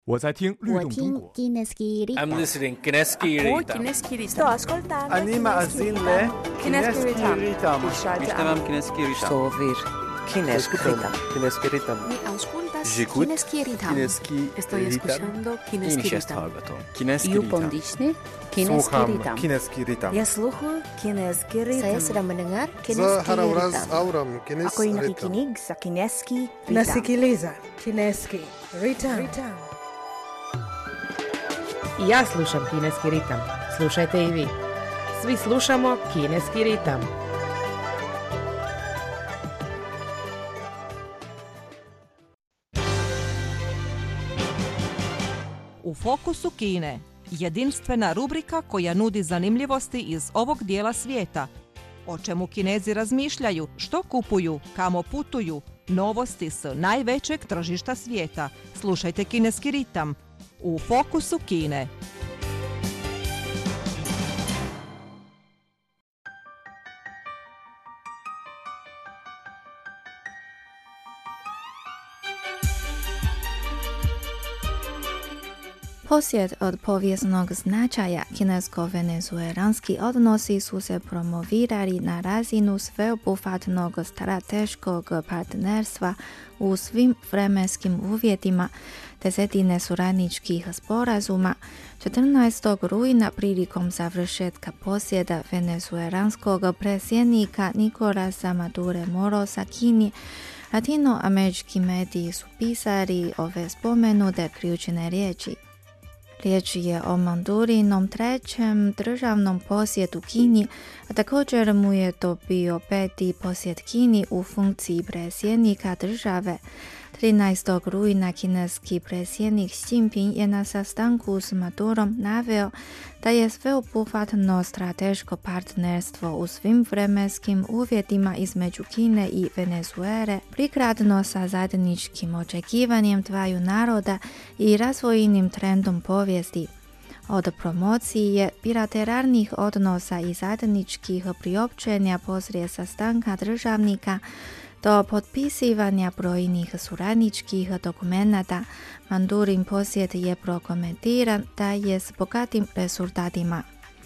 我在听律动中国。 Kineski Ritam. I'm listening Kineski Ritam. Sto ascoltando. Anima Azile Kineski Ritam. Ishtamam Kineski Ritam. Sovir Kineski Ritam. Kineski Ritam. Mi auscultas J'écoute Kineski Ritam. Kineski Estoy escuchando Kineski Ritam. Kineski You Ritam. pondisni Kineski Słucham Ritam. Kineski Ritam. Я слухаю Kineski Saya Ritam. sedang mendengar За Kineski Harawraz Ritam. Auram Kineski Ako'y Ritam. nakikinig sa Kineski Ritam. Nasikiliza Kineski Ritam. I ja slušam Kineski ritam. Slušajte i vi. Svi slušamo Kineski ritam. U fokusu Kine, jedinstvena rubrika koja nudi zanimljivosti iz ovog dijela svijeta. O čemu Kinezi razmišljaju, što kupuju, kamo putuju, novosti s najvećeg tržišta svijeta. Slušajte Kineski ritam u fokusu Kine. Posjet od povijesnog značaja kinesko-venezuelanski odnosi su se promovirali na razinu sveobuhvatnog strateškog partnerstva u svim vremenskim uvjetima, desetine suradničkih sporazuma. 14. rujna prilikom završetka posjeda venezuelanskog predsjednika Nicolasa Maduro Morosa Kini, latinoamerički mediji su pisali ove spomenute ključne riječi. Riječ je o Madurinom trećem državnom posjetu Kini, a također mu je to bio peti posjet Kini u funkciji predsjednika države. 13. rujna kineski predsjednik Xi Jinping je na sastanku s Madurom naveo da je sveobuhvatno strateško partnerstvo u svim vremenskim uvjetima između Kine i Venezuele prikladno sa zajedničkim očekivanjem dvaju naroda i razvojnim trendom povijesti. Od promocije bilateralnih odnosa i zajedničkih priopćenja poslije sastanka državnika do potpisivanja brojnih suradničkih dokumenata, Madurin posjet je prokomentiran da je s bogatim rezultatima.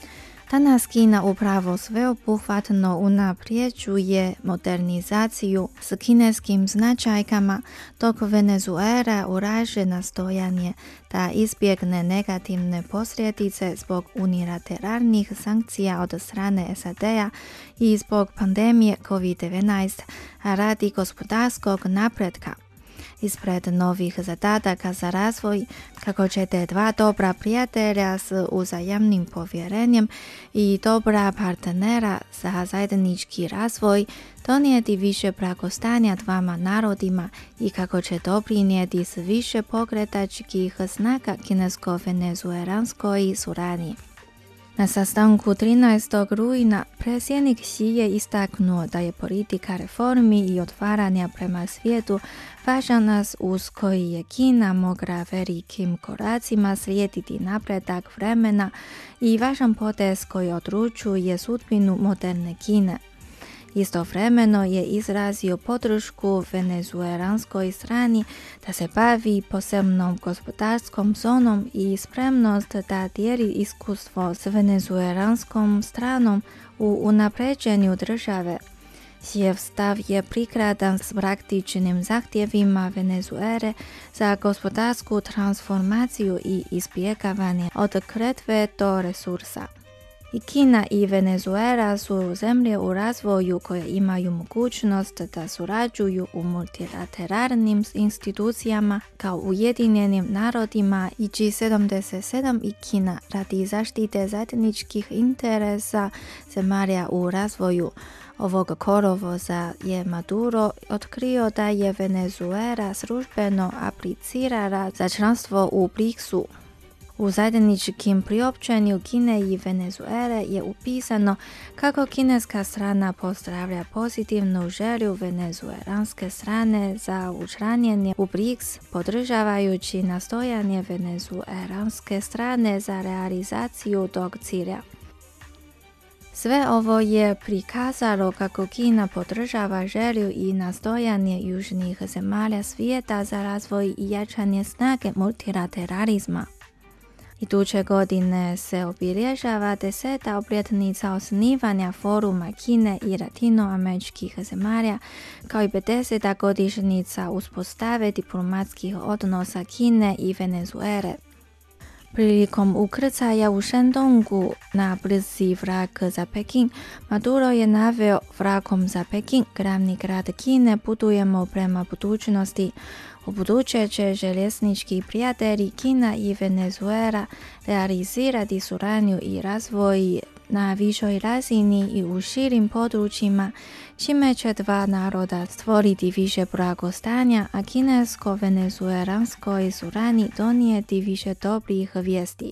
Danas Kina upravo sveobuhvatno unapređuje modernizaciju s kineskim značajkama, dok Venezuela ulaže nastojanje da izbjegne negativne posljedice zbog unilateralnih sankcija od strane SAD-a i zbog pandemije COVID-19, a radi gospodarskog napretka. Ispred novih zadataka za razvoj, kako ćete dva dobra prijatelja s uzajamnim povjerenjem i dobra partnera za zajednički razvoj donijeti više blagostanja dvama narodima i kako će doprinijeti s više pokretačkih znaka kinesko-venezuelanskoj suradnji. Na sastanku 13. rujna predsjednik Xi je istaknuo da je politika reformi i otvaranja prema svijetu važan nas uz koji je Kina mogla velikim koracima slijediti napredak vremena i važan potez koji odlučuje sudbinu moderne Kine. Istovremeno je izrazio podršku venezuelanskoj strani da se bavi posebnom gospodarskom zonom i spremnost da dijeli iskustvo s venezuelanskom stranom u unapređenju države. Xijev stav je prikladan s praktičnim zahtjevima Venezuele za gospodarsku transformaciju i izbjegavanje od kletve do resursa. I Kina i Venezuela su zemlje u razvoju koje imaju mogućnost da surađuju u multilateralnim institucijama kao Ujedinjenim narodima i G77 i Kina radi zaštite zajedničkih interesa zemalja u razvoju. Ovog kolovoza je Maduro otkrio da je Venezuela službeno aplicirala za članstvo u BRICS-u. U zajedničkim priopćenju Kine i Venezuele je upisano kako kineska strana pozdravlja pozitivnu želju venezuelanske strane za učlanjenje u BRICS, podržavajući nastojanje venezuelanske strane za realizaciju tog cilja. Sve ovo je prikazalo kako Kina podržava želju i nastojanje južnih zemalja svijeta za razvoj i jačanje snage multilateralizma. Iduće godine se obilježava 10. obljetnica osnivanja Foruma Kine i latinoameričkih zemalja, kao i 50. godišnjica uspostave diplomatskih odnosa Kine i Venezuele. Prilikom ukrcaja u Shandongu na brzi vlak za Peking, Maduro je naveo: vlakom za Peking, glavni grad Kine, putujemo prema budućnosti. Ubuduće će željeznički prijatelji Kina i Venezuela realizirati suradnju i razvoj na višoj razini i u širim područjima, čime će dva naroda stvoriti više blagostanja, a kinesko-venezuelanskoj suradnji donijeti više dobrih vijesti.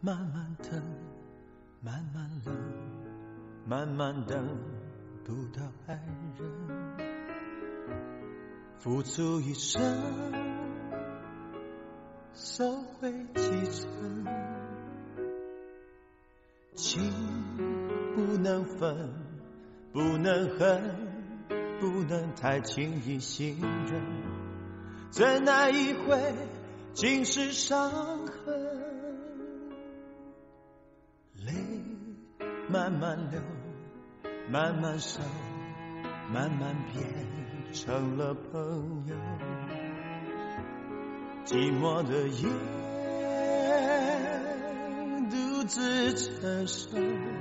慢慢等，慢慢冷，慢慢等不到爱人，付出一生，收回几成，情不能分，不能恨，不能太轻易信任，怎奈一回尽是伤痕，泪慢慢流，慢慢收，慢慢变成了朋友，寂寞的夜独自承受，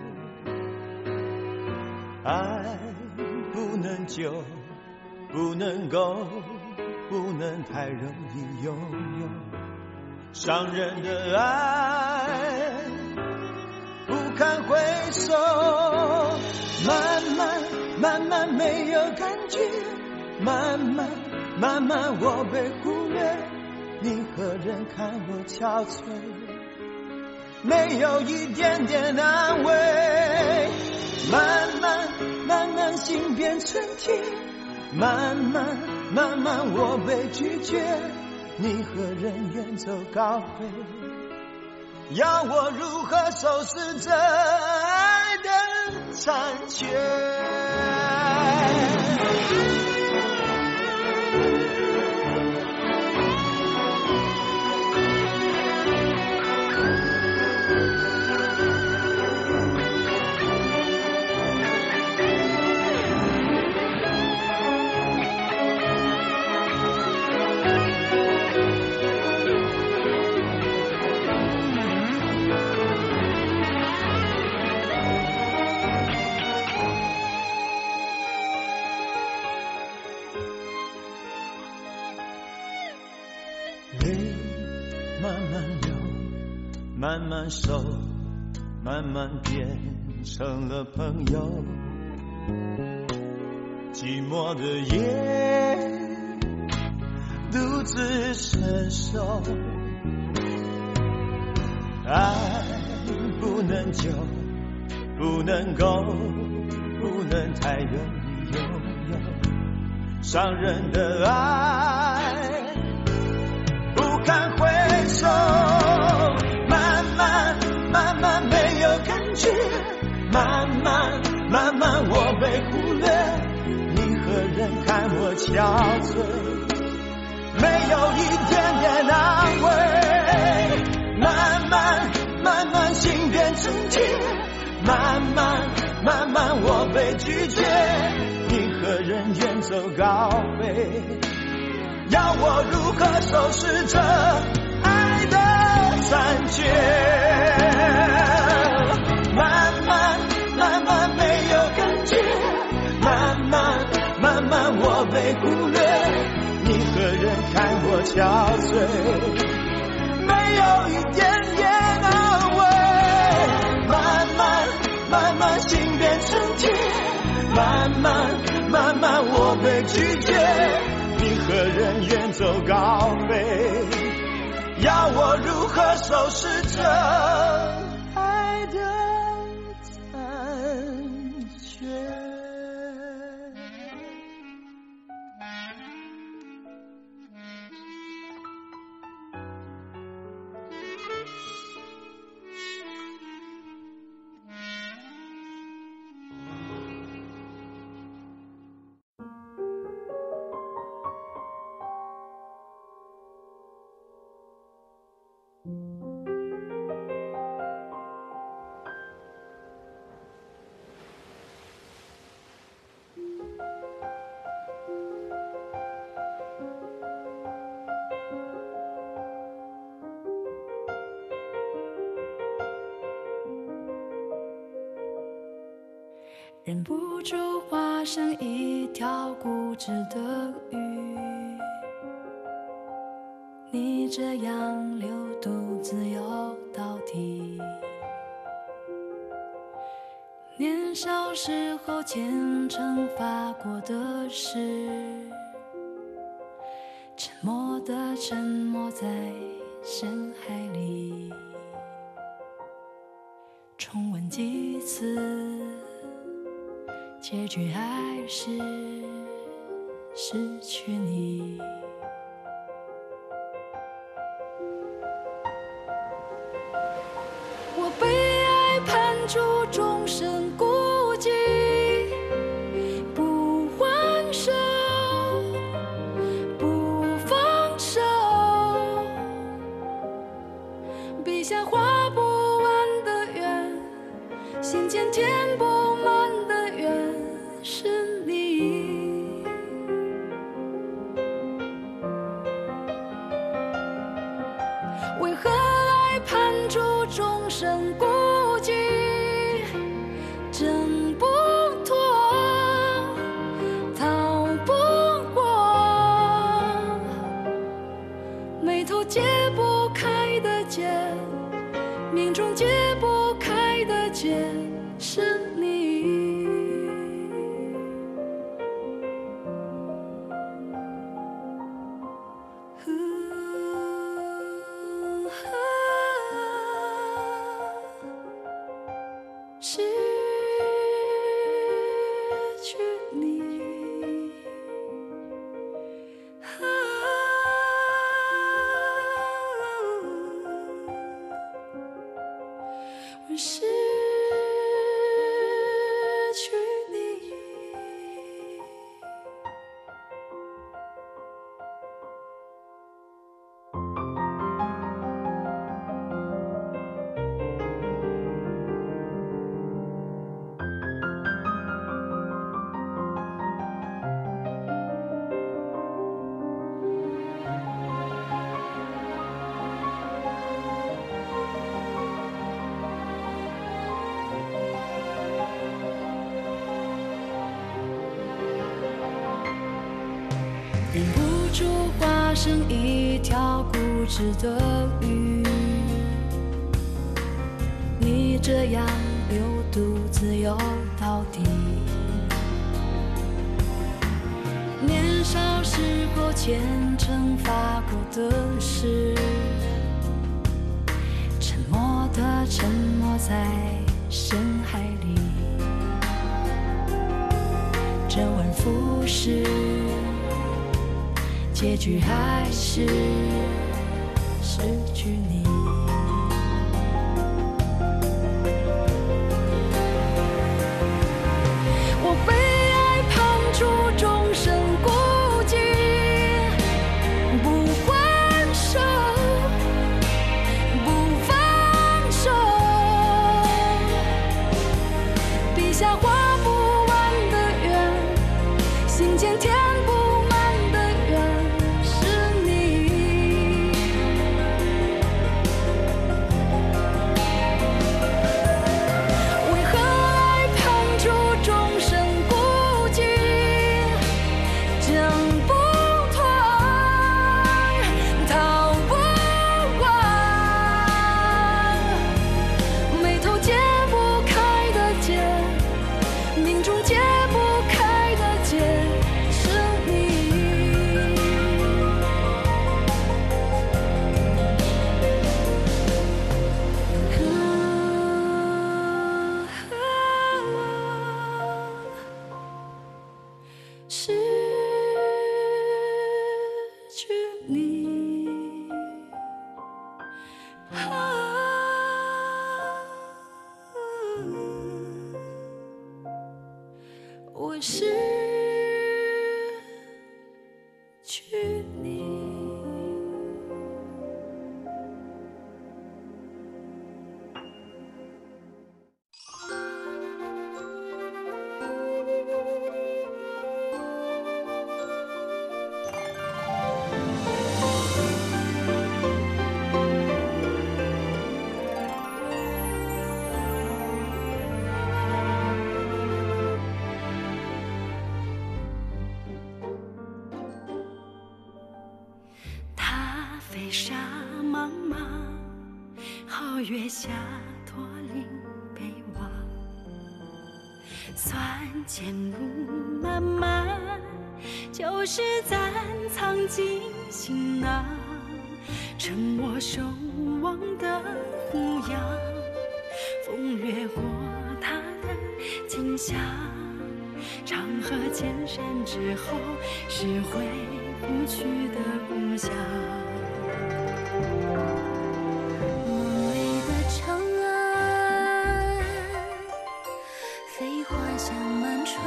爱不能久，不能够，不能太容易拥有，伤人的爱不堪回首，慢慢慢慢没有感觉，慢慢慢慢我被忽略，你何人看我憔悴，没有一点点安慰，慢慢慢慢心变成铁，慢慢慢慢我被拒绝，你何人远走高飞，要我如何收拾这爱的残缺，慢慢收，慢慢变成了朋友，寂寞的夜独自承受，爱不能久，不能够，不能太容易拥有，伤人的爱不堪回首，慢慢慢慢没有感觉，慢慢慢慢我被忽略，你何人看我憔悴，没有一点点安慰，慢慢慢慢心变成铁，慢慢慢慢我被拒绝，你何人远走高飞，要我如何收拾这爱的残缺，慢慢慢慢没有感觉，慢慢慢慢我被忽略，你何人看我憔悴，没有一点点安慰，慢慢慢慢心变成铁，慢慢慢慢我被拒绝，你何人远走高飞，要我如何收拾这爱的残缺。 忍不住化身一条固执的鱼，你这样流独自游到底。年少时候虔诚发过的誓，沉默的沉没在深海里。 问几次，结局还是失去你。我被爱判处终身孤寂，不还手，不放手，笔下画不完的圆，心间填不满的缘是你。为何爱判处终身孤寂，挣不脱，逃不过，眉头解不开的结，命中解不开的结是你。失去你，我失去你。忍不住化身一条固执的鱼，你这样流独自游到底。年少时候虔诚发过的誓，沉默的沉没在深海里，周而复始，结局还是失去你。我被爱判处终身孤寂，不还手，不放手，笔下画不完的圆，心间填不失去你，我失去你。飞沙茫茫，皓月下驼铃北望，酸甜路漫漫，就是暂藏进行囊，沉默守望的模样， 风越过它的景象，长河千山之后是回不去的故乡。梦里的长安，飞花香满船，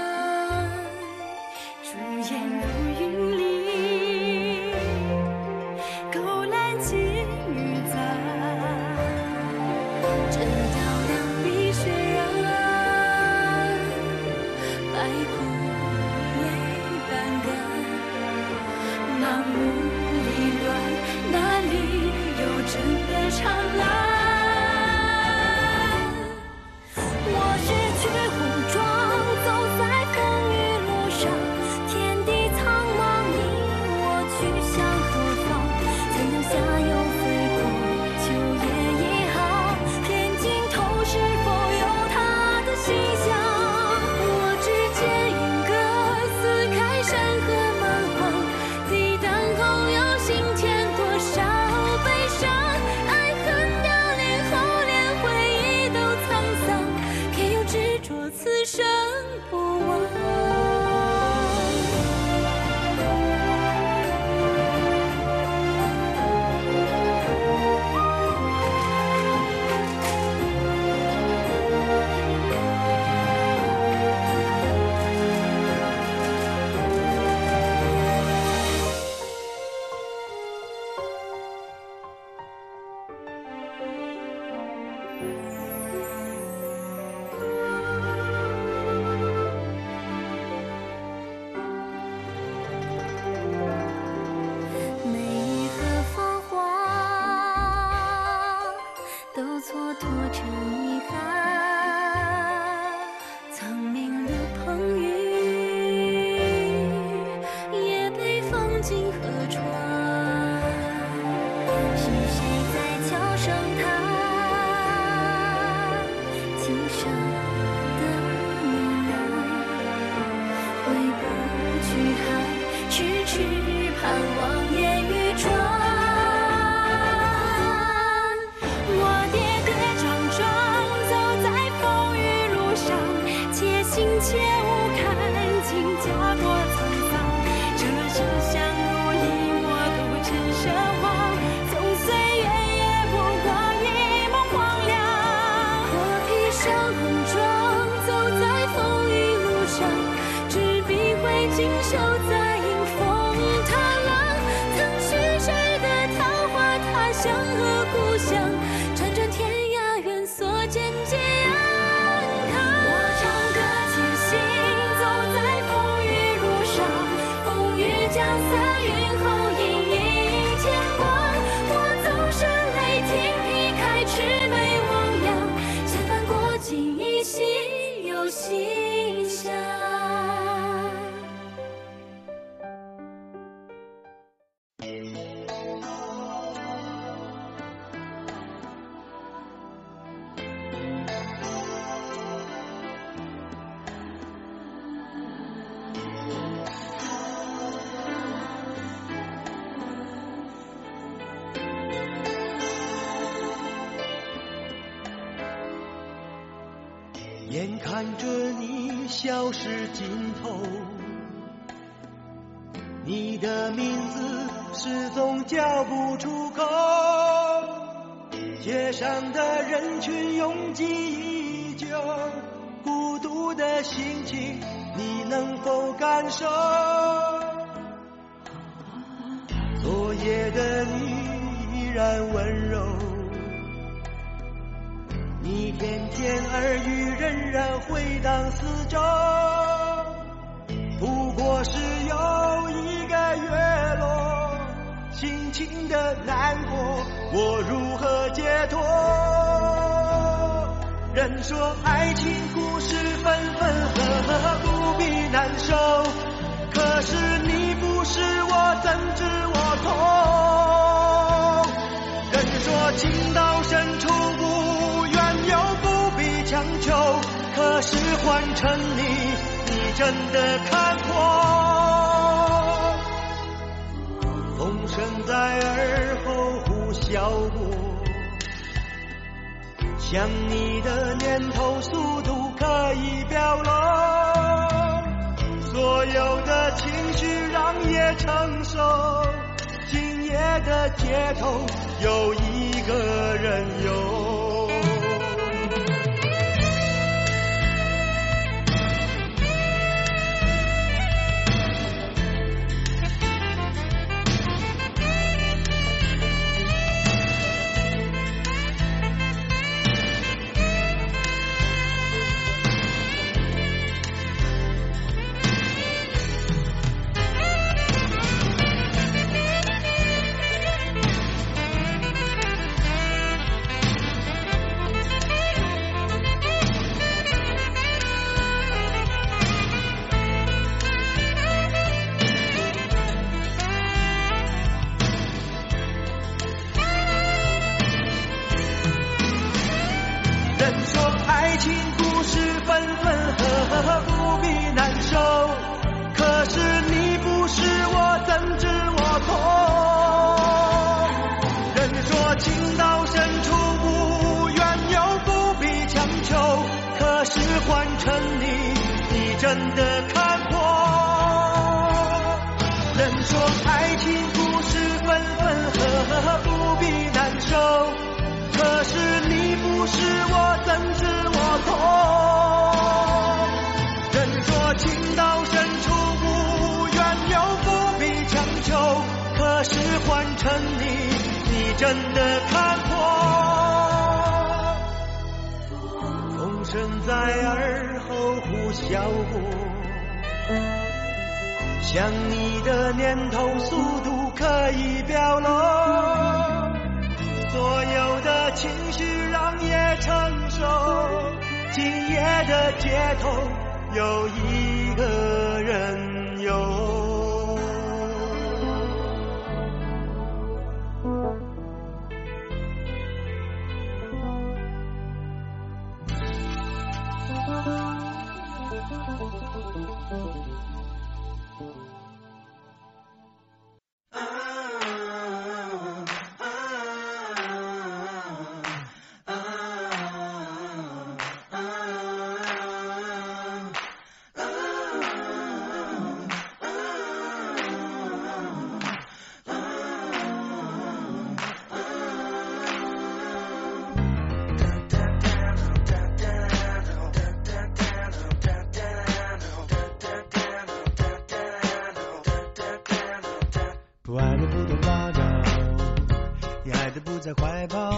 朱颜如云里，勾栏寄语在。这雕梁碧血染，白骨泪斑干。那雾里乱，哪里有真的长安？我是去红妆，走在风雨路上，天地苍茫，你我去向何方？怎样下游飞过秋叶一行，天尽头是否有他的形象？我只见银戈撕开山河蛮荒，抵挡后有心添多少悲伤？爱恨凋零后，连回忆都沧桑，偏又执着此生不忘。每一盒芳华都蹉跎成遗憾，聪明的碰遇也被放进河川。是谁在桥上弹琴声的呢喃？回不去还痴痴盼望烟雨传。我跌跌撞撞走在风雨路上，且行且无看尽家国沧桑。这世相濡以沫都成奢望，纵岁月也不过一梦荒凉。我披上红妆走在风雨路上，执笔挥锦绣在迎风踏浪。曾许谁的桃花他乡和故乡，辗转天涯愿所见皆安康。我唱歌且行走在风雨路上，风雨将散，云后隐隐天光。我纵身雷霆劈开魑魅魍魉，千帆过尽依稀有馨香。 眼看着你消失尽头，你的名字始终叫不出口，街上的人群拥挤依旧，孤独的心情你能否感受？昨夜的你依然温柔，你甜甜耳语仍然回荡四周，不过是又一个月落，心情的难过我如何解脱？人说爱情故事分分合合不必难受，可是你不是我怎知我痛？人说情到深处无缘又不必强求，可是换成你真的看破。风声在耳后呼啸过， 想你的念头速度可以表露，所有的情绪让夜承受，今夜的街头有一个人游。真的看破，人说爱情故事分分合合不必难受，可是你不是我怎知我痛？人说情到深处无缘由不必强求，可是换成你真的看破，风声在耳后呼啸过，想你的念头速度可以表露，所有的情绪让夜承受，今夜的街头有一个人游。不爱的不懂八卦，也爱的不在怀抱，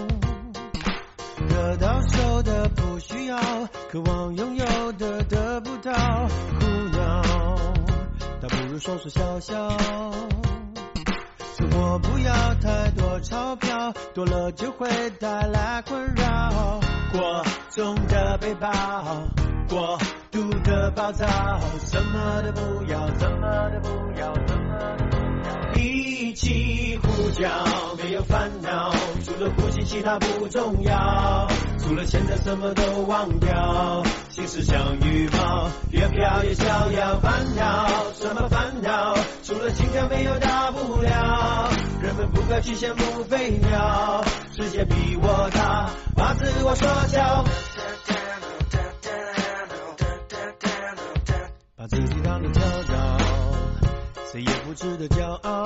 得到手的不需要，渴望拥有的得不到，苦恼倒不如说说笑笑，生活不要太多钞票，多了就会带来困扰，过重的背包，过度的暴躁，什么都不要，什么都不要，什么都不要，一起呼叫，没有烦恼，除了呼吸其他不重要，除了现在什么都忘掉，心事像羽毛，越飘越逍遥，烦恼什么烦恼，除了心跳没有大不了，人们不该去羡慕飞鸟，世界比我大，把自我说教，把自己当成跳蚤，谁也不值得骄傲，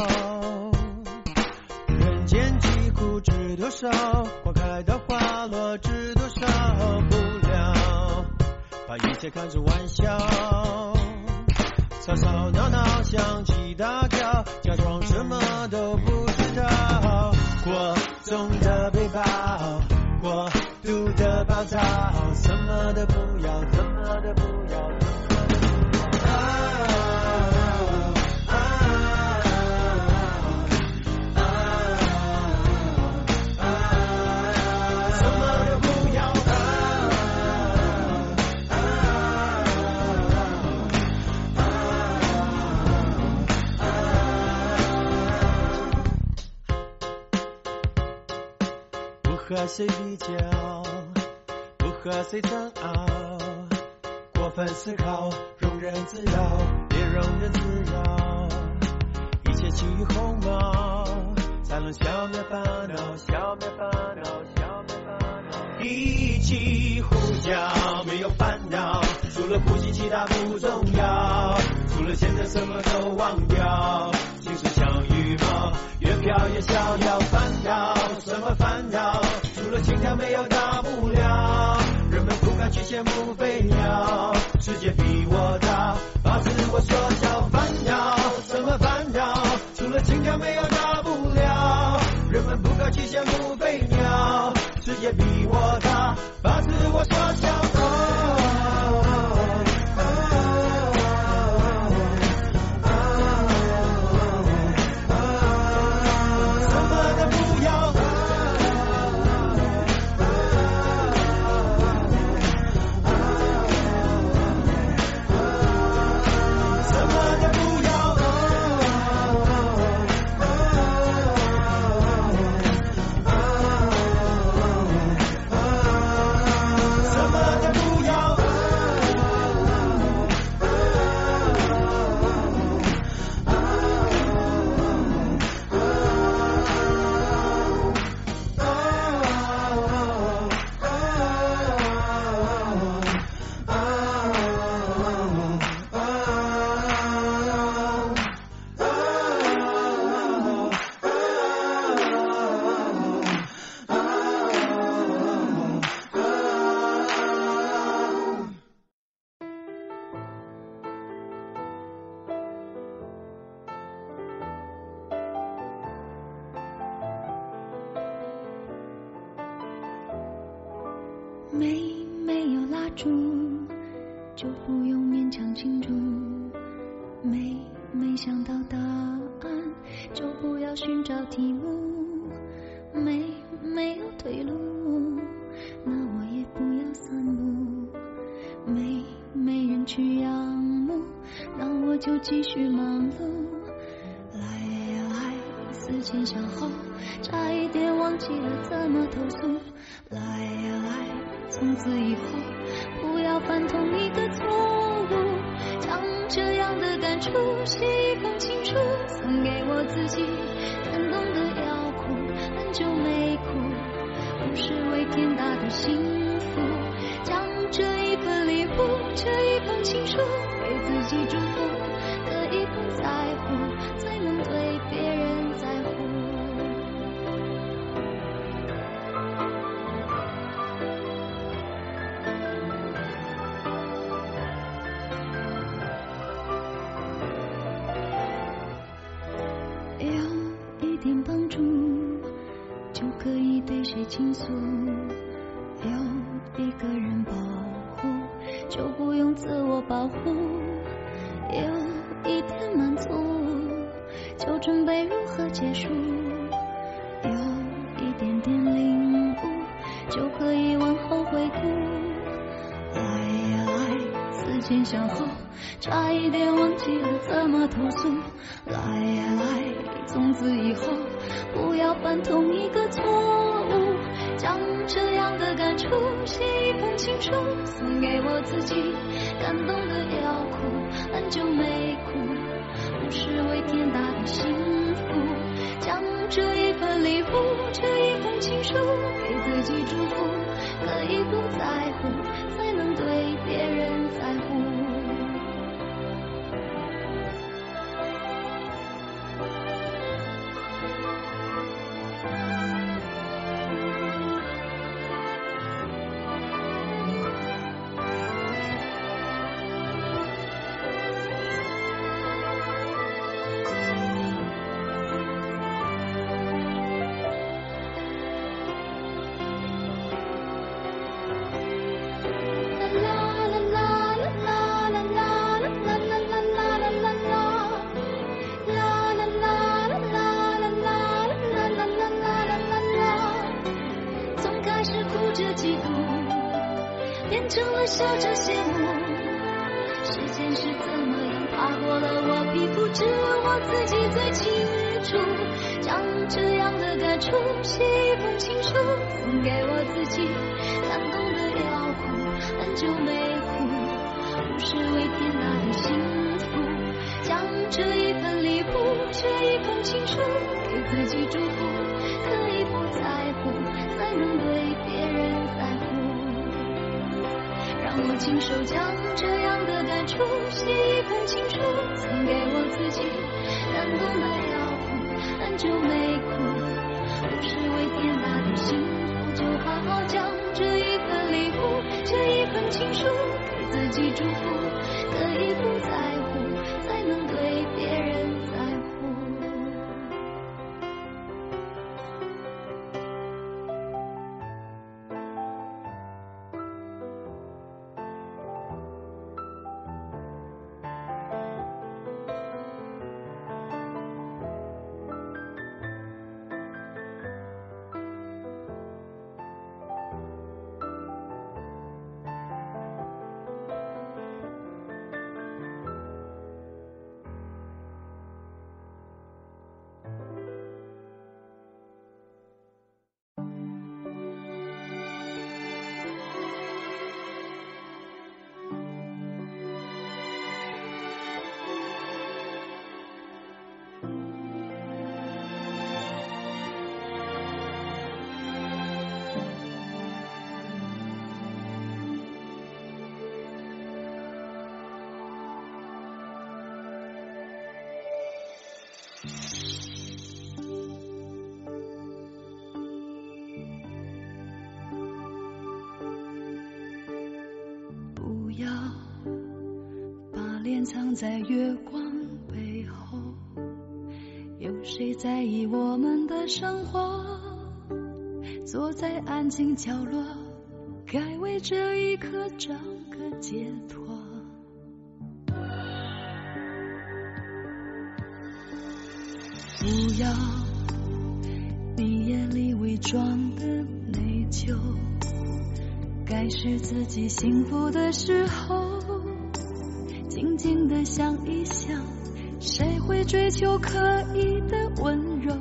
人间疾苦知多少，花开到花落知多少，不了把一切看成玩笑，吵吵闹闹想起大叫，假装什么都不知道，过重的背包，过度的暴躁，什么都不要，什么都不要，不和谁比较，不和谁争拗，过分思考，庸人自扰，别庸人自扰，一切起于鸿毛，才能消灭烦恼，消灭烦恼，消灭烦恼。 一起呼叫，没有烦恼，除了呼吸其他不重要，除了现在什么都忘掉，心事像羽毛，越飘越逍遥。烦恼什么烦恼？除了心跳没有大不了，人们不敢去羡慕飞鸟，世界比我大，把自我缩小。烦恼什么烦恼？除了心跳没有大不了，人们不敢去羡慕飞鸟，世界比我大，把自我缩小。 没有蜡烛，就不用勉强庆祝。没想到答案，就不要寻找题目。没有退路，那我也不要散步。没人去仰慕，那我就继续忙碌。来呀来，思前想后，差一点忘记了怎么投诉。来呀来，从此以后不要犯同一个错误，将这样的感触写一封情书，送给我自己，感动的要哭，很久没哭，不是为天大的幸福，将这一份礼物，这一封情书给自己祝福，可以不在乎，才能对别人在乎。有一点帮助，就可以对谁倾诉，有一个人保护，就不用自我保护，有一点满足，就准备如何结束，有一点点领悟，就可以往后回顾。来呀来，思前想后，差一点忘记了怎么投诉。来呀来，从此以后不要犯同一个错误，将这样的感触写一封情书，送给我自己，感动的要哭，很久没哭，不是为天大的幸福，将这一份礼物，这一封情书给自己祝福，可以不在乎，才能对别人在乎。变成了笑着羡慕，时间是怎么样爬过了我皮肤，只有我自己最清楚，将这样的感触写一封情书，送给我自己，感动的要哭，很久没哭，不是为天大的幸福，将这一份礼物，这一封情书给自己祝福，可以不在乎，才能对别人在乎。 我亲手将这样的感触写一封情书，送给我自己，但不没有哭，很久没哭，不是为天大的幸福，就好好将这一份礼物，这一份情书给自己祝福，可以不在乎，才能对别人在乎。不要把脸藏在月光背后，有谁在意我们的生活？坐在安静角落，该为这一刻找个解脱。不要你眼里伪装的内疚，该是自己幸福的时候，静静地想一想，谁会追求可以的温柔？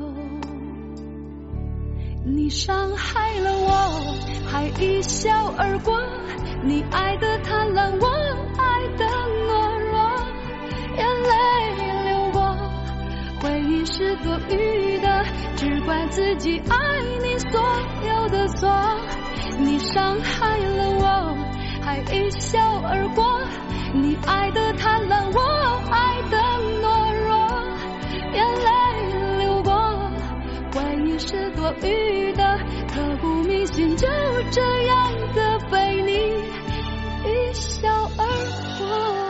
你伤害了我，还一笑而过，你爱的贪婪，我爱的懦弱，眼泪流过，回忆是多余的，只怪自己爱你所有的错。你伤害了我，还一笑而过，你爱的贪婪，我爱的懦弱，眼泪流过，回忆是多余的，刻骨铭心，就这样的被你一笑而过。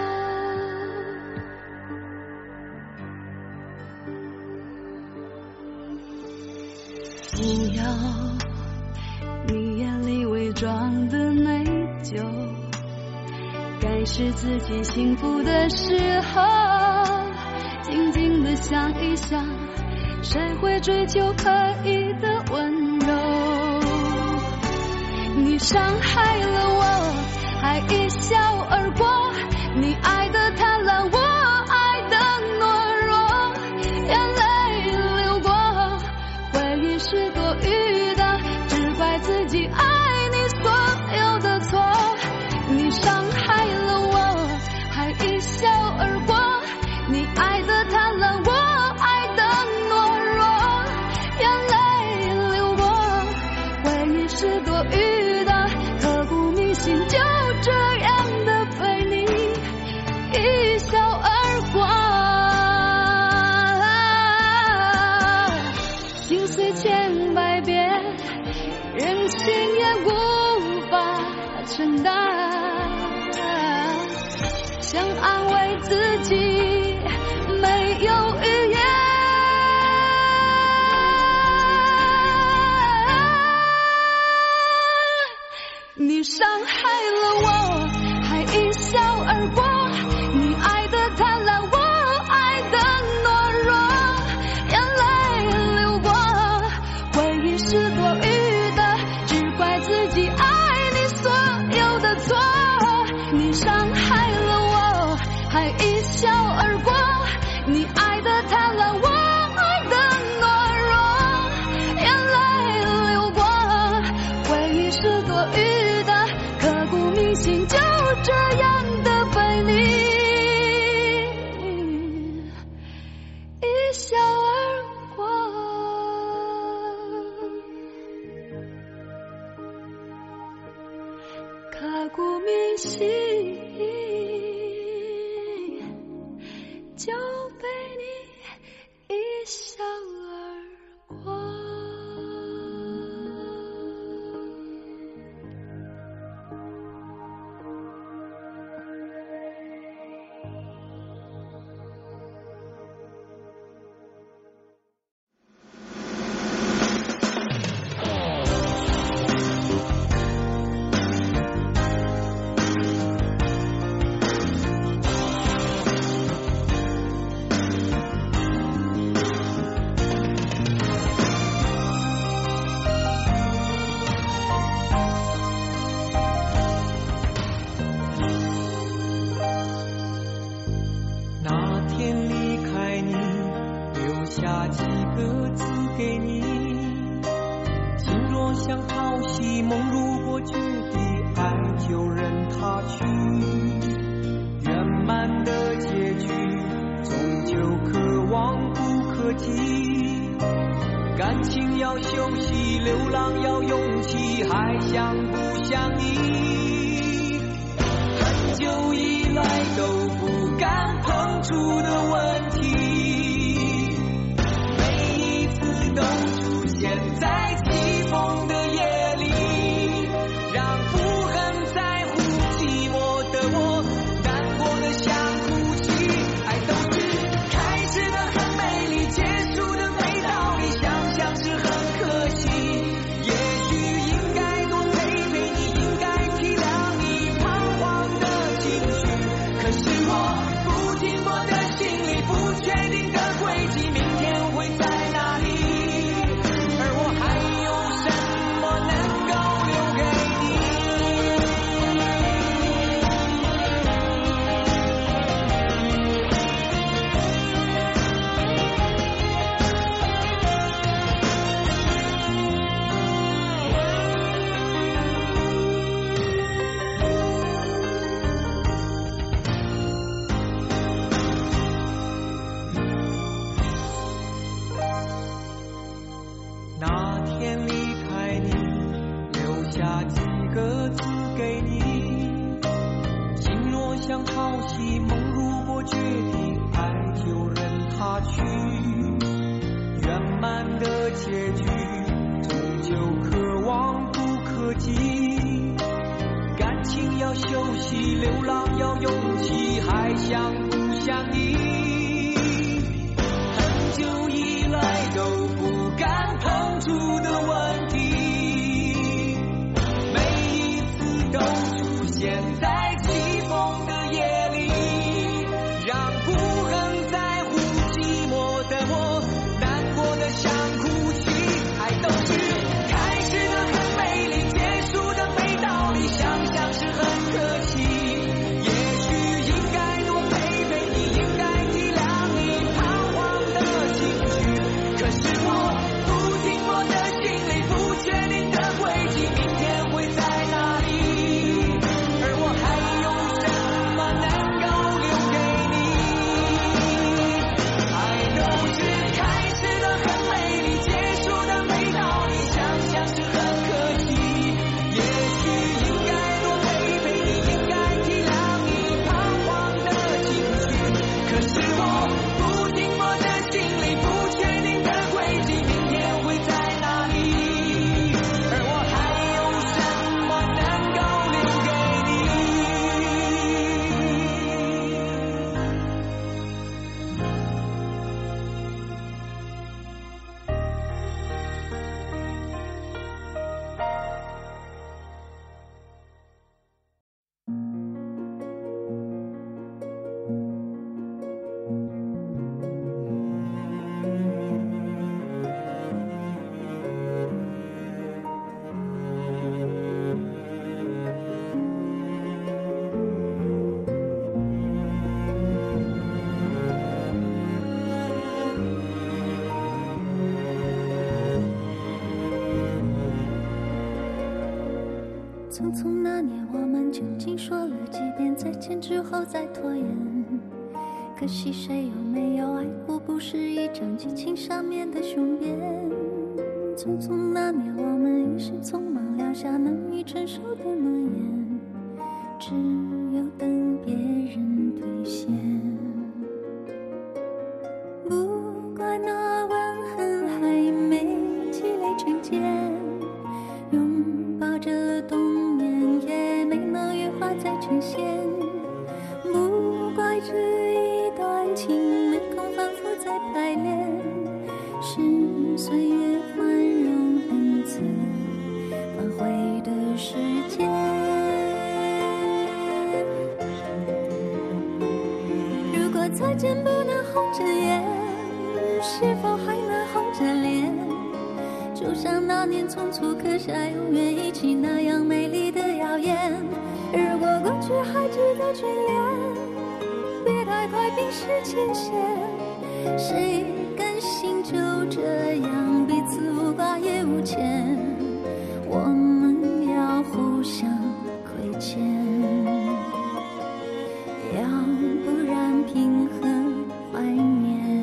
不要你眼里伪装的内疚，该是自己幸福的时候，静静地想一想，谁会追求可以的温柔？你伤害了我，还一笑而过，你爱的贪婪，我爱的懦弱，眼泪流过，回忆是多余的，只怪自己爱你所有的错。你伤害了我，还一笑而过，你爱的贪婪，我爱的懦弱，眼泪流过，回忆是多余的，刻骨铭心，就这样的被你一笑而过。心碎千百遍，人情也无法承担，想安慰自己没有语言。你伤害了我，还一笑而过，你爱的贪婪，我爱的懦弱，眼泪流过，回忆是多余的，只怪自己爱你所有的错。你伤害了我，还一笑而过，你爱的贪婪，我爱的懦弱，眼泪流过，回忆是多余的，刻骨铭心，就这样的被你一笑而过。刻骨明细，就被你一笑而过。 感情要休息，流浪要勇气，还想不想你？很久以来都不敢碰触的问题，每一次都出现在起风的夜里，让不很在乎寂寞的我难过的想哭泣。爱都是开始的很美丽，结束的没道理，想想是很可惜。也许应该多陪陪你，应该体谅你彷徨的情绪，可是我不寂寞的心里，不确定的轨迹，明天会在哪里？而我还有什么能够留给你？那天离开你，留下几个字给你，心若像潮汐，梦如果决定爱就任它去，圆满的结局终究可望不可及，感情要休息，流浪要勇气，还想不想你？很久以来都不敢碰触的问题，每一次都出现在起风的夜里，让不很在乎寂寞的我难过的想哭泣。爱都是开始的很美丽，结束的没道理，想想是很可惜。也许应该多陪陪你，应该体谅你彷徨的情绪，可是我不寂寞的心里，不确定的轨迹，明天会在哪里？而我还有什么能够留给你？爱都是开始的很美丽，结束的没道理，想想是很可惜。也许应该多陪陪你，应该体谅你彷徨的情绪，可是我不寂寞的心里，不确定的轨迹，明天会在哪里？而我还有什么能够留给你？ 匆匆那年，我们究竟说了几遍再见之后再拖延？可惜谁有没有爱过，不是一张激情上面的雄辩。匆匆那年，我们一时匆忙撂下难以承受的诺言， 只有等别人兑现。不怪那吻痕还没积累成茧，拥抱着冬眠也没能羽化再成仙。不怪这一段情没空反复再排练，是岁月宽容恩赐反悔的时间。如果再见不能红着眼，是否还能红着脸？就像那年匆促刻下永远一起那样美丽的谣言。如果过去还值得眷恋，别太快冰释前嫌。谁甘心就这样彼此无挂也无牵？我们要互相亏欠，要不然凭何怀念？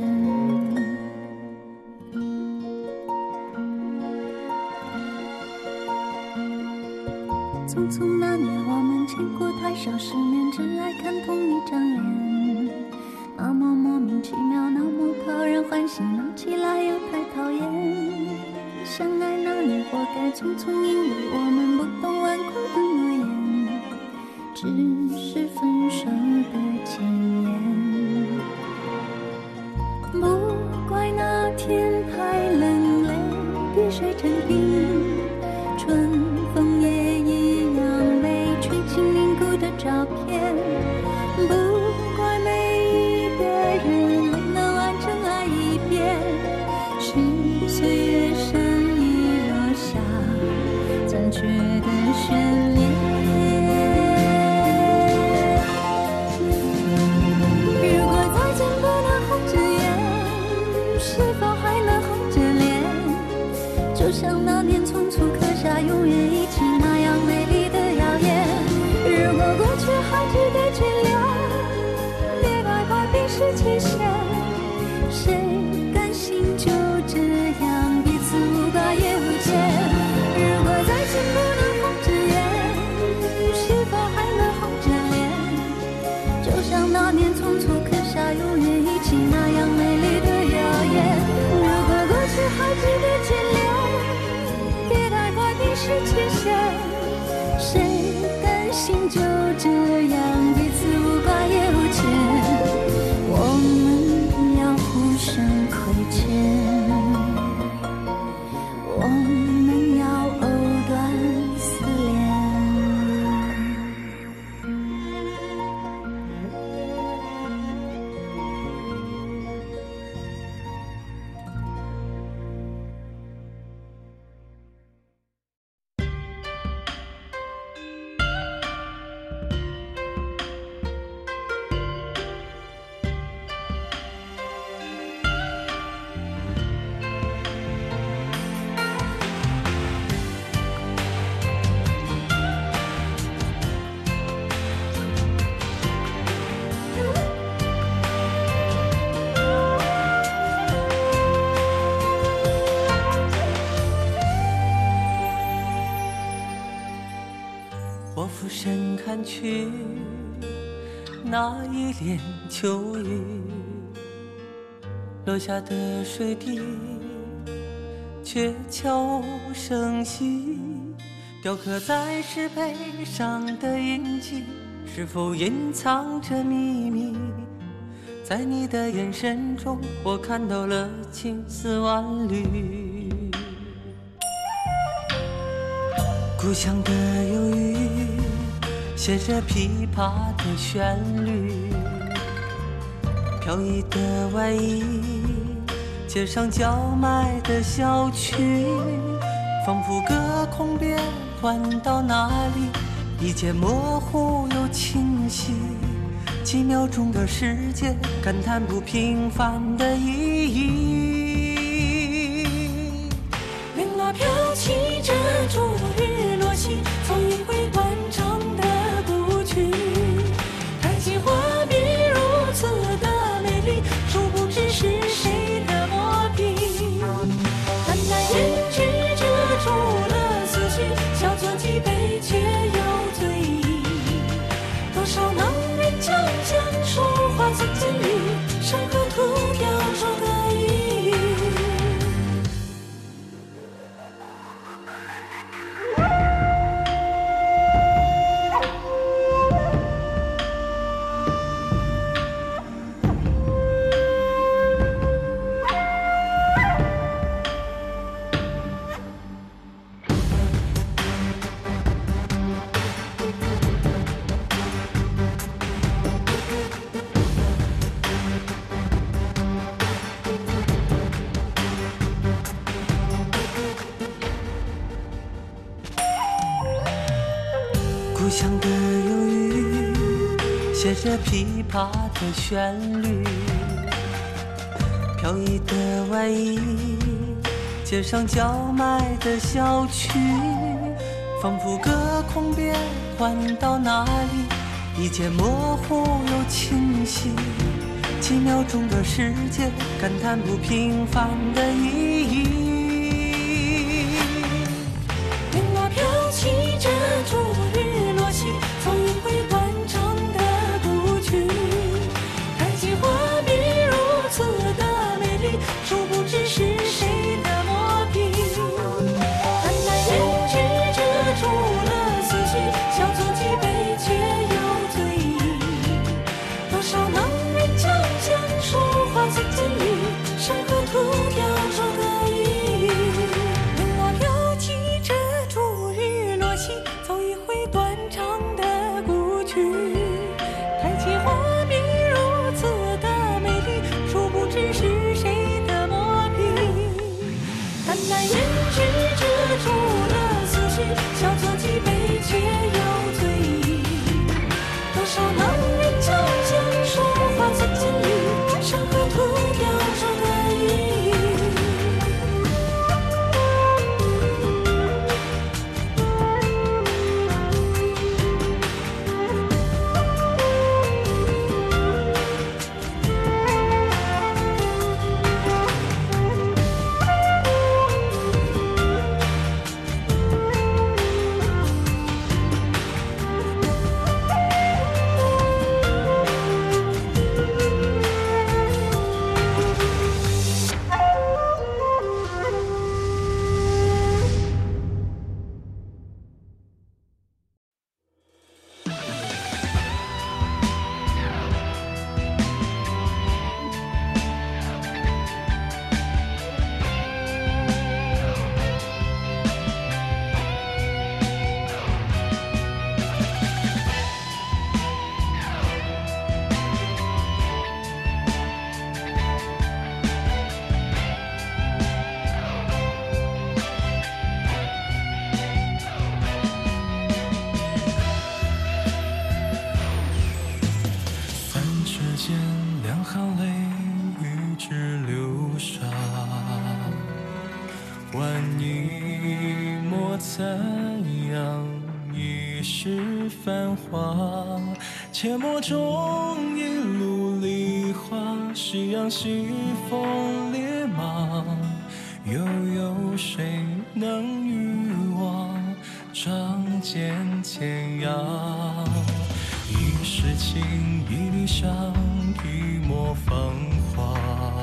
匆匆那年我们见过太少世面，只爱看同一张脸。那么莫名其妙，那么讨人欢喜，闹起来又太讨厌。相爱那年活该匆匆，因为我们不懂顽固的诺言，只是分手的前言。不怪那天太冷，泪滴水成冰，春风也一样被吹进凝固的照片。不怪每一个人没能完整爱一遍，是岁月善意落下残缺的悬念。如果再见不能红着眼，是否还能红着脸？就像那年匆促刻下永远一起那样美丽的谣言。如果过去还值得眷恋，别太快冰释前嫌。谁甘心就这样彼此无挂也无牵？如果再见不能红着眼，是否还能红着脸？就像那年匆促刻下永远一起那样美丽的谣言。如果过去还值得眷恋，别太快冰释前嫌。谁甘心就这样彼此无挂也无牵？我们要互相亏欠，我们要藕断丝连。 我俯身看去，那一帘秋雨，落下的水滴，却悄无声息，雕刻在石碑上的印记，是否隐藏着秘密？在你的眼神中，我看到了千丝万缕。故乡的忧郁，写着琵琶的旋律，飘逸的外衣，街上叫卖的小曲，仿佛隔空变换到哪里，一切模糊又清晰。几秒钟的时间，感叹不平凡的意义。铃拉飘起这烛日落西，从一回断肠的古曲。开启画笔如此的美丽，殊不知是谁的墨笔。淡淡胭脂遮住了思绪，小酌几杯却又醉意。 写着琵琶的旋律，飘逸的外衣，街上叫卖的小曲，仿佛隔空变换到哪里，一切模糊又清晰，几秒钟的时间，感叹不平凡的意义。 云朵飘起这逐日落西，风一回断肠的古曲，开季花比如此的美丽，殊不知是谁的磨皮。淡淡胭脂遮住了思绪，小作几杯却有醉意。多少能人将相书画三千里，山河图雕出的意义。云朵飘起这逐日落西，奏一回断肠的古曲，开季花比如此的美丽，殊不知是谁的磨皮。淡淡胭脂遮住了思绪，小作几杯却有醉意。多少能人将相书画三千里，山河图雕出的意义。 阡陌中一路梨花，夕阳西风烈马，又有谁能与我仗剑天涯？一世情，一理想，一抹芳华，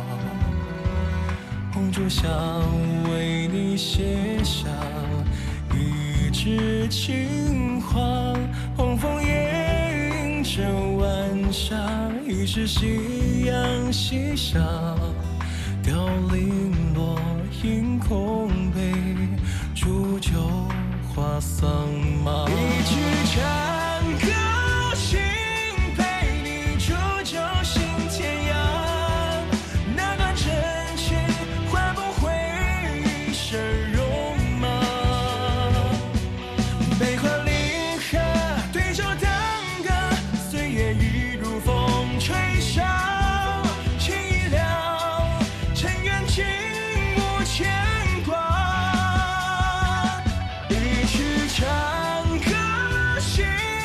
红烛下为你写下一纸情话，红枫叶映着晚霞，一世夕阳西下，凋零落英空杯，煮酒话桑麻，一曲长歌行陪你煮酒行天涯，那段真情换不回一生戎马，悲欢离合对酒当歌，岁月已如风吹沙，情已了，尘缘尽无牵挂，一曲长歌行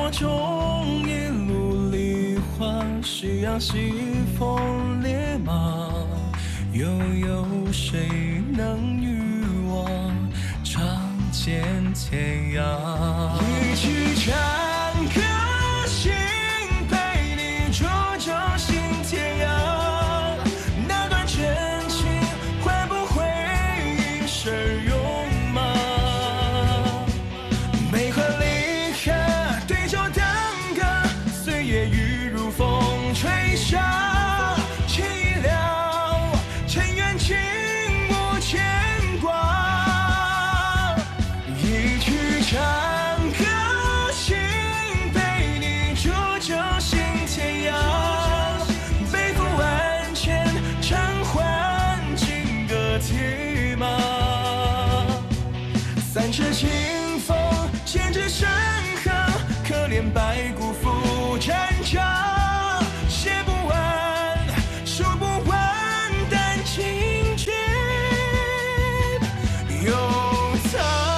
我中一路梨花，夕阳西风烈马，又有谁能与我仗剑天涯？一曲长歌行，陪你煮酒行天涯。那段真情会不会一生戎马？梅河离合，对酒当歌，岁月雨如风吹沙。情已了，尘缘尽无牵挂。一曲长歌行，陪你煮酒行天涯。背负万千，偿还金戈铁马。三尺清风，千指山河，可怜白骨负战场。写不完，数不完，但情却永藏。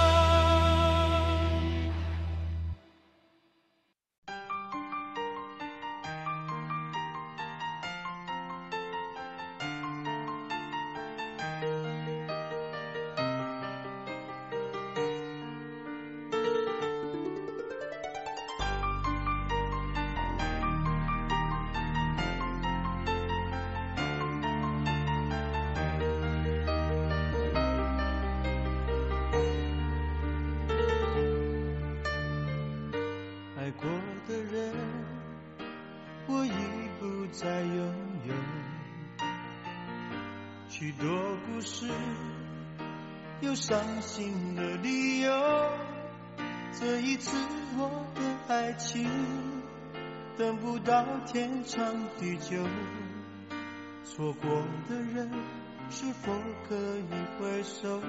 爱过的人，我已不再拥有。许多故事，有伤心的理由。这一次我的爱情，等不到天长地久。错过的人，是否可以回首？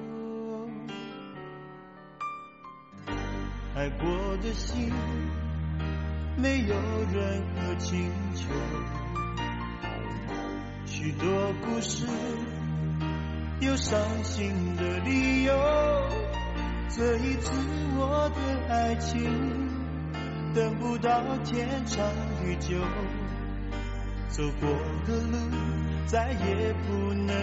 爱过的心，没有任何请求。许多故事，有伤心的理由。这一次我的爱情，等不到天长地久。走过的路，再也不能